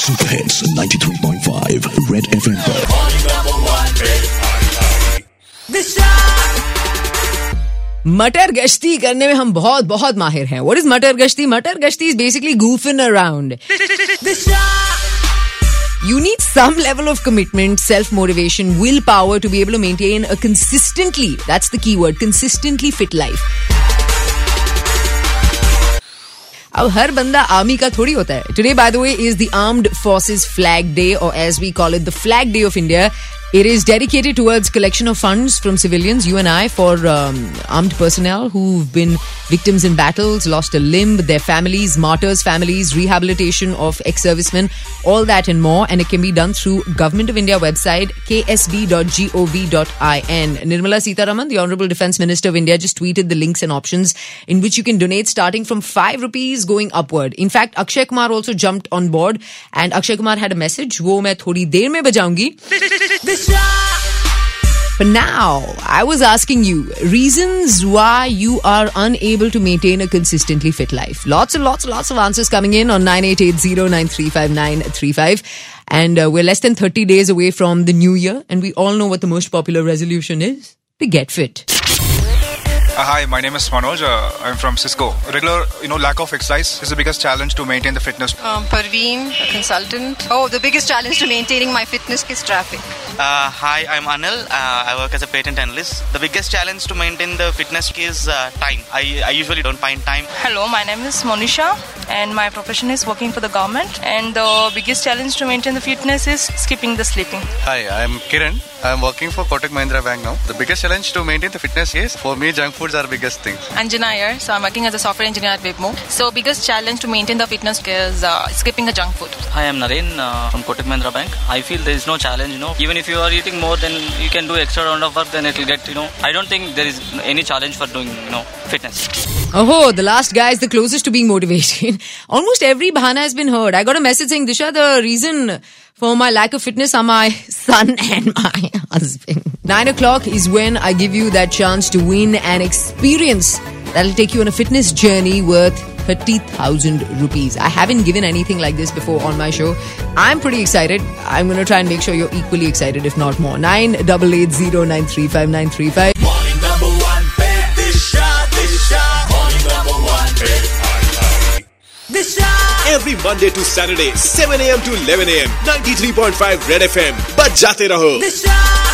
Super hits 93.5 red FM पर। मटर गश्ती करने में हम बहुत बहुत माहिर हैं. What is मटर गश्ती? मटर गश्ती is basically goofing around. You need some level of commitment, self-motivation, willpower to be able to maintain a consistently, that's the key word, consistently fit life. अब हर बंदा आर्मी का थोड़ी होता है. Today, by the way, is the Armed Forces Flag Day, or as we call it, the Flag Day of India. It is dedicated towards collection of funds from civilians, you and I, for armed personnel who've been victims in battles, lost a limb, their families, martyrs' families, rehabilitation of ex-servicemen, all that and more. And it can be done through Government of India website, ksb.gov.in. Nirmala Sitharaman, the Honorable Defence Minister of India, just tweeted the links and options in which you can donate starting from 5 rupees going upward. In fact, Akshay Kumar also jumped on board, and Akshay Kumar had a message, wo main thodi der mein bajaungi. But now, I was asking you, reasons why you are unable to maintain a consistently fit life. Lots of answers coming in on 9880935935. And we're less than 30 days away from the new year. And we all know what the most popular resolution is. To get fit. Hi, my name is Manoj. I'm from Cisco. Regular, lack of exercise is the biggest challenge to maintain the fitness. Parveen, a consultant. The biggest challenge to maintaining my fitness is traffic. Hi, I'm Anil. I work as a patent analyst. The biggest challenge to maintain the fitness is time. I usually don't find time. Hello, my name is Monisha and my profession is working for the government. And the biggest challenge to maintain the fitness is skipping the sleeping. Hi, I'm Kiran. I'm working for Kotak Mahindra Bank now. The biggest challenge to maintain the fitness is, for me, junk foods are the biggest thing. Anjana here. So I'm working as a software engineer at Webmo. So biggest challenge to maintain the fitness is skipping the junk food. Hi, I'm Naren from Kotak Mahindra Bank. I feel there is no challenge, Even if you are eating more, then you can do extra round of work, then it will get, I don't think there is any challenge for doing, fitness. Oh, the last guy is the closest to being motivated. Almost every bahana has been heard. I got a message saying, Disha, the reason for my lack of fitness are my son and my husband. 9 o'clock is when I give you that chance to win an experience that'll take you on a fitness journey worth 30,000 rupees. I haven't given anything like this before on my show. I'm pretty excited. I'm going to try and make sure you're equally excited, if not more. 9880935935. Morning number one, Disha. Morning number one, Disha. Every Monday to Saturday, 7 a.m. to 11 a.m. 93.5 Red FM. बच जाते रहो.